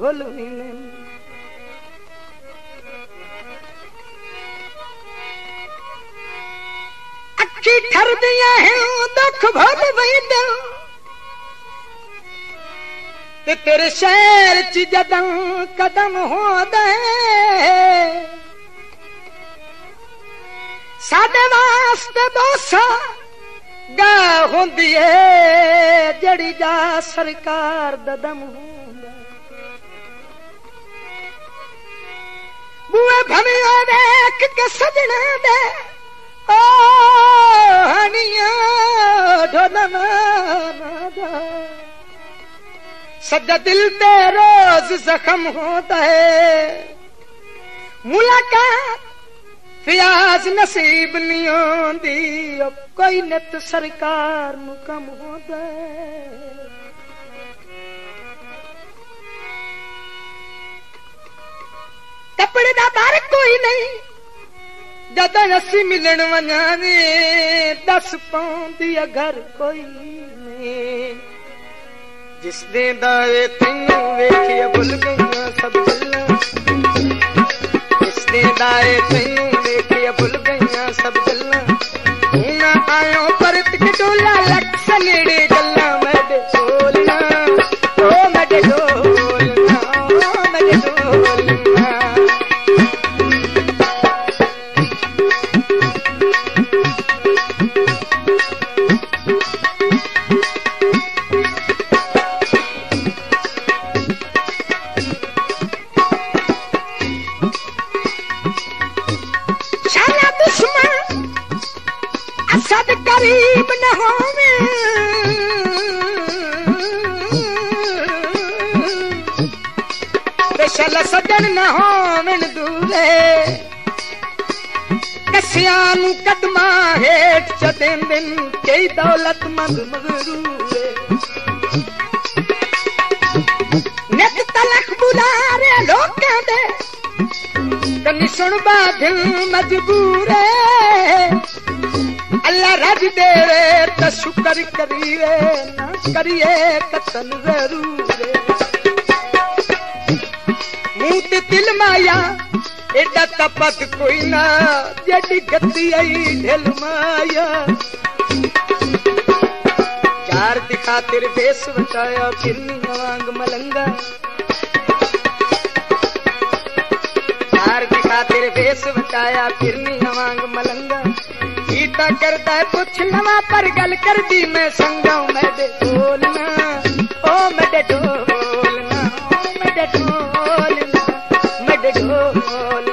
भुलवी ने अखी ठर दिया है दुख भुल वही दिल ते तेरे शहर च जदों कदम होंदा साडे वास्ते बोसा गा होंदी है जड़ी जा सरकार दा दम होंदा बुए भविया देख के सजना दे ओ हनिया ढोलना दा सदा दिल ते रोज जख्म होता है मुलाकात फियाज नसीब नहीं होंदी कोई नित सरकार नु कम होता है कपड़े दा बार कोई नहीं जद असी मिलन वञाने 10 पाउंदी घर कोई नहीं जिस दे दाए तैनू वेखिया भुल गईयां सब गल्लां जिस दे दाए तैनू वेखिया भुल गईयां सब गल्लां ना आयो परत के डोला लख सनेड़े गल्लां मैडे बोलना ओ मैडे बोलना ओ मैडे बोलना सद करीब न होवे बेशल सजन न होवन दूरे कसियां नू कदमां हेठ चदेंदन कई दौलतमंद मगरूरे नित तलख बुलारे लोकां दे कनी सुन बाधिल मजबूर अल्लाह रज देवे तो शुक्र करिए ना करिए कतन जरूर मुंह ते दिल माया एडा तपत कोई ना जड़ी गति आई ढिल माया चार दिखा तेरे भेस बचाया फिरनी वांग मलंगा चार दिखा तेरे भेस बचाया फिरनी वांग मलंगा ईटा करता है कुछ नवा पर गल कर दी मैं संगा मैडे ढोलना ओ मैडे ढोलना ओ मैडे ढोलना मैडे ढोलना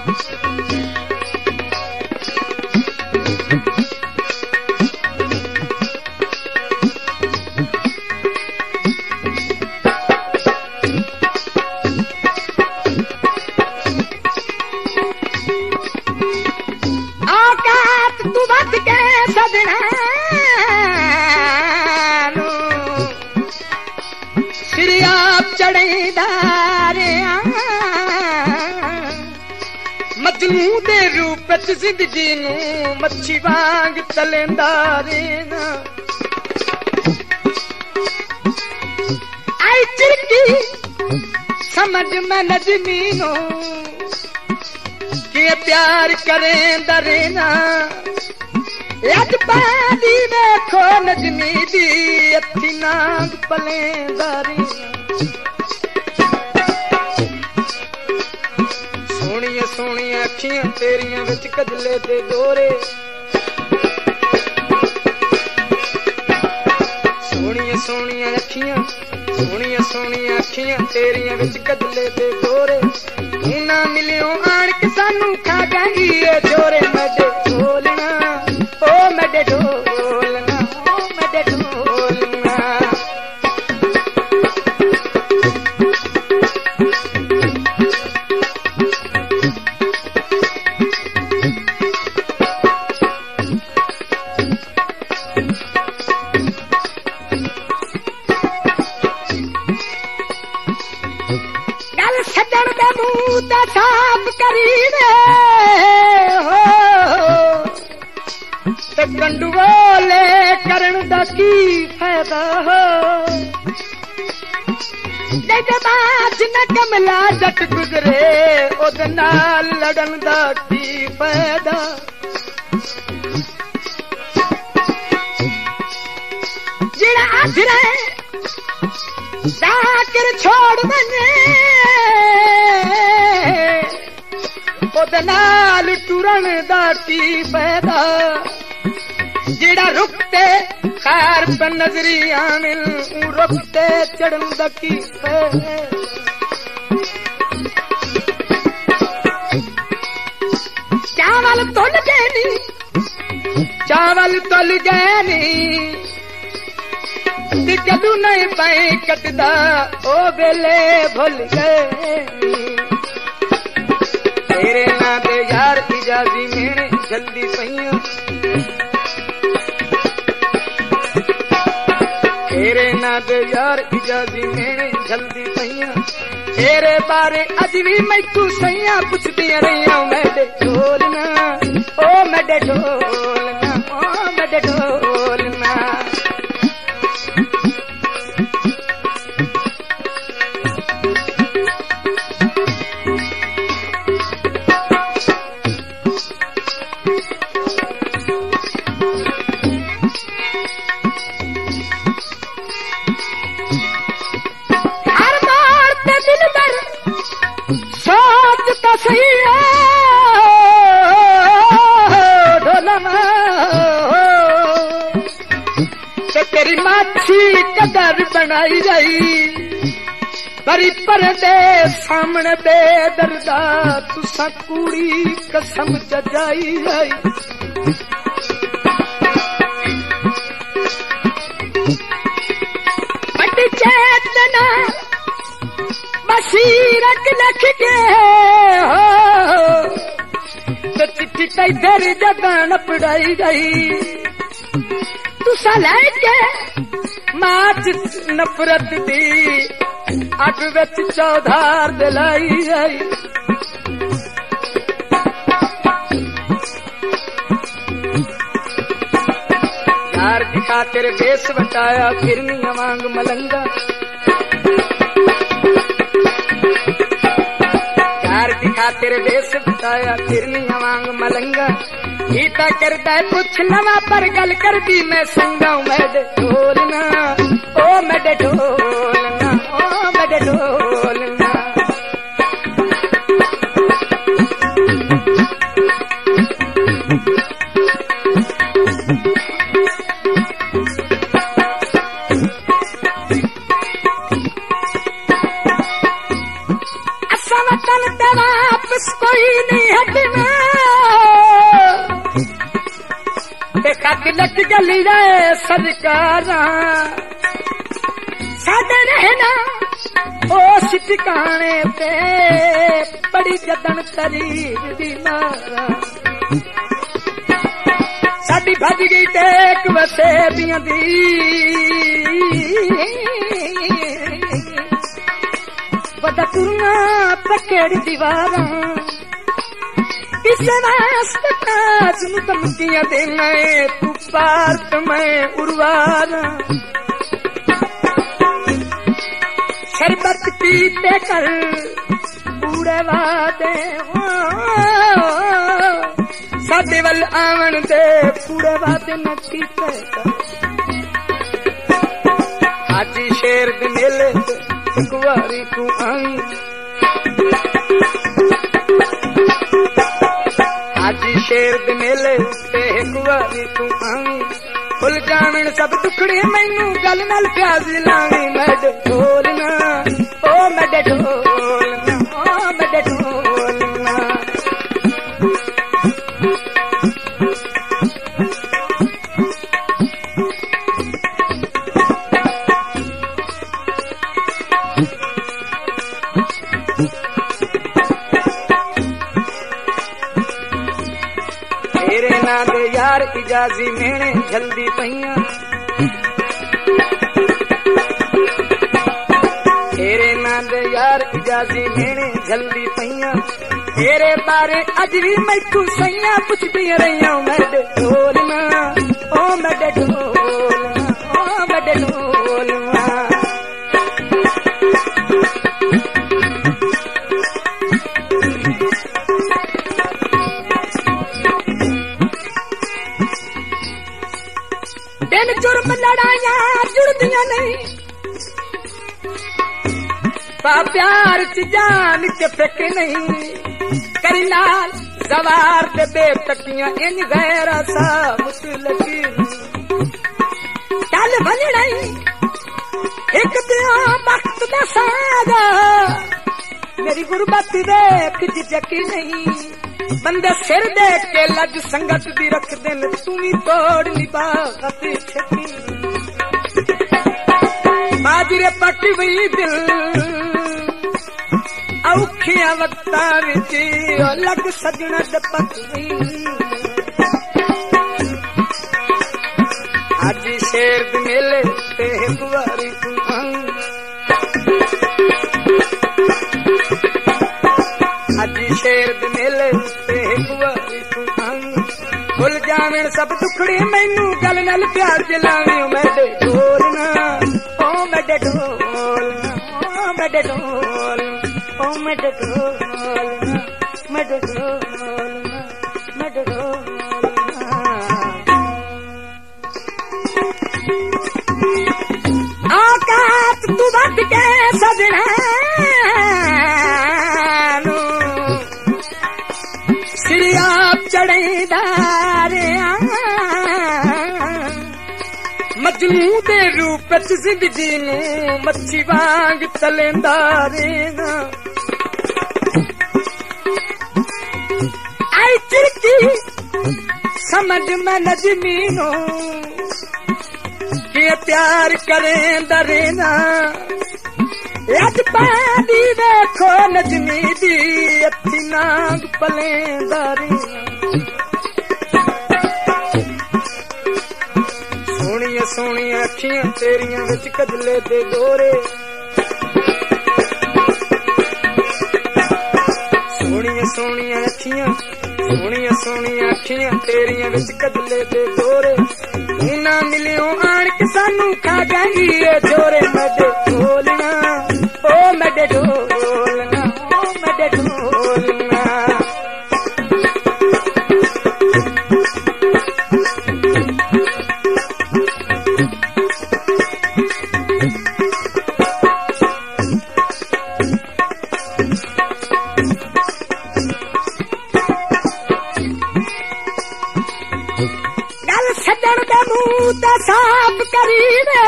मजनू दे रूप च जिंदगी नू मच्छी वांग तलेंदा रहना आई चिरकी समझ में नजमी नो कि प्यार करेंदा रहना लजपादी देखो नजमी दी अथी नांग पलेंदा रहना सोनिया सोनिया अखियां तेरियां विच कजले दे डोरे सोनिया सोनिया अखियां तेरियां विच कजले दे डोरे ना मिलियो आन के सानू खा जाएगी ये जोरे मैडे ढोलना ओ मैडे ढोलना ओ मैडे ढोलना साफ करी हो ते गंडुओले करन दा की फायदा हो बाज न कमला जट गुजरे ओदे नाल लड़न दा की फायदा जिड़ा आखरे जाकर छोड़ वने ओदे नाल टुरन दा की फायदा जिड़ा रुकते खैर पे नजरी आमिल रुकते चढ़न दा की चावल तुल गए नी चावल तुल गए नी जदू नहीं पाए कटदा ओ बेले भुल गए तेरे ना दे यार इजाजी मेरे जल्दी पईया तेरे ना दे यार इजाजी मेरे जल्दी पईया तेरे बारे अज भी मैकू सैया पुछदी रहिया मेरे ढोलना ओ मेरे ढोलना ओ मेरे ढोलना तेरी माछी कदर बनाई जाई परी परदे सामने बेदर्दा तुसा कुड़ी कसम जजाई जाई बड़ी चेतना बशीरक लख के हो चिट्ठी इधर जगन पड़ाई गई तुसा लैके माच नफरत दी अग विच चौधार दिलाई गई यार की खातिर बेस बटाया फिरनी वांग मलंगा यार की खातिर बेस बटाया फिरनी वांग मलंगा गीता करता कुछ नवा पर गल कर दी मैं संगा मेरे ढोलना ओ मेरे ढोलना ओ मेरे ढोलना असा वतन ते वापस कोई नहीं हटना लट गली जाए सरकारा साडे रहना उस ठिकाने पे बड़ी जदन तरीब दी मारा साडी भज गई टेक वसे दियां दी वदा टुरना पकड़ दीवारा किसे वास्ते ताज नु धमकियां देना तू पार्थ मैं उर्वारा शरबत पीते कर पूरे वादे साडे वल आवन दे पूरे वादे न कीते हाजी शेर दे मेले एक वारी तू आई हाजी शेर दे मेले ते एक वारी तू आई फुल जावन सब टुकड़े मैनू गल नाल प्याज लावी मेरे ढोलना ओ मेरे ढोलना ओ मेरे ढोलना तेरे ना दे यार इजाजी मेने जल्दी पईया तेरे ना दे यार इजाजी मेने जल्दी पईया तेरे बारे अज भी मैनू सैया पुछदी रहिया मेरे ढोलना ओ मेरे ढोलना ओ मेरे ढोलना दुनिया नहीं पा प्यार च जान के फेक नहीं करी नाल सवार ते बेतकियां इन गैरा सा मुसलकी चल बनना एक दिया वक्त दा सादा मेरी गुरबत देख झिझकी नहीं बंदे सिर देख के लज संगत दी रख दिन तू भी तोड़ निभात छकी बाजरे पटी हुई दिल औखिया वक्ता विच लग सजना दपक हुई आज शेर दे मेले ते बुआरी तू आज शेर दे मेले ते बुआरी तू भुल जावें सब दुखड़ी मैनू गल नाल प्यार जलावे मेरे ढोलना ओ मेरे ढोलना ओ मेरे ढोलना ओ मेरे ढोलना मेरे ढोलना मेरे ढोलना आकाश तू बद के सजना श्रिया चढ़ेदारे मजनू दे रूप च जिंदगी नू मच्छी वांग तलेंदारे आई चिरकी समझ में नजमी नो कि प्यार करें दरेना अज पानी देखो नजमी दी अथी नाग पलेंदारे सोनिया सोनिया अखियां तेरियां विच कजले दे दोरे सोनिया सोनिया अखियां तेरियां विच कजले दे दोरे ना मिलियो आन के सानू खा गई जोरे मडे ढोलना ओ मडे ढोलना ओ मडे ढोलना सजन दे मुंह ते साफ करी दे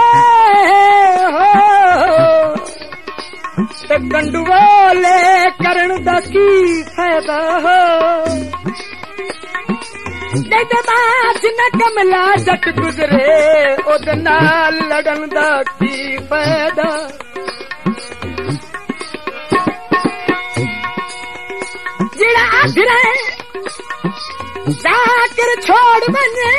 ते गंडुओले करन दा की फायदा हो ते बाज न कमला जट गुजरे ओदे नाल लड़न दा की फायदा जेड़ा आखरे जाकर छोड़ बने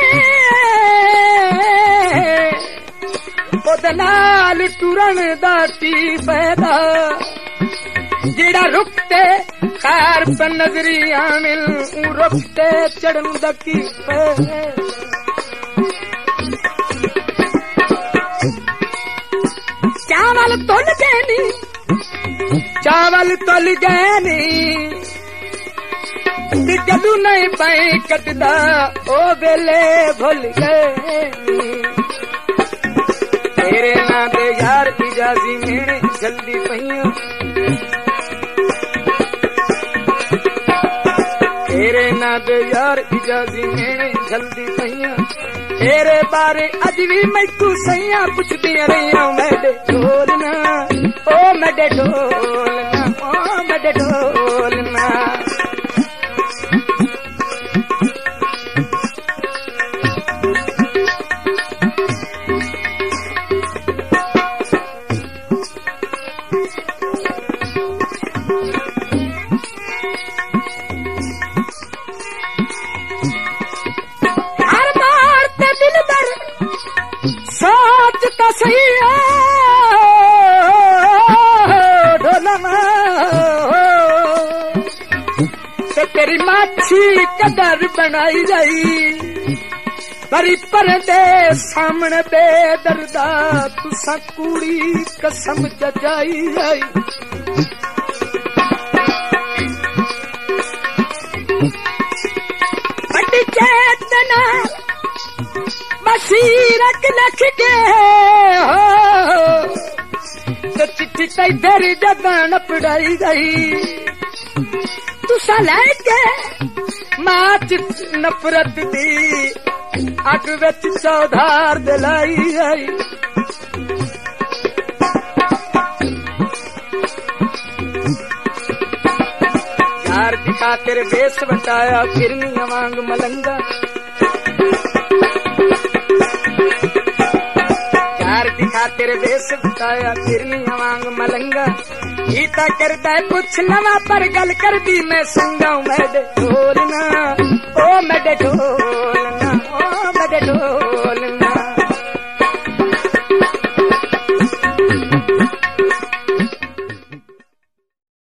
ओदे नाल टुरन दा की फायदा जेड़ा रुकते खैर पे नजरी आमिल रुकते चढ़न दा की फायदा चावल तोल गए नी जदू नहीं पाई कटदा ओ बेले भुल गए तेरे ना दे यार इजाजी मेरे जल्दी पइया तेरे ना दे यार इजाजी मेरे जल्दी पइया तेरे बारे अज भी मैनू सैया पुछदियां रहियां मेरे ढोलना ओ मेरे ढोलना ओ मेरे ढोलना सोच तो सही ढोलना तो तेरी माछी कदर बनाई जाई परी परदे सामने बेदर्दा तुसा कुड़ी कसम जजाई जाई बड़ी चेतना बसीरत लख के हो चिट्ठी तई तेरी जगन पढ़ाई गई तुसा लैके माच नफरत दी अग विच चौधार दिलाई गई यार दिखा तेरे बेस बताया फिरनी वांग मलंगा दिखा तेरे बेस बताया फिरनी वांग मलंगा गीता करता है कुछ नवा पर गल कर दी मैं संगा मेरे ढोलना ओ मेरे ढोलना ओ मेरे ढोलना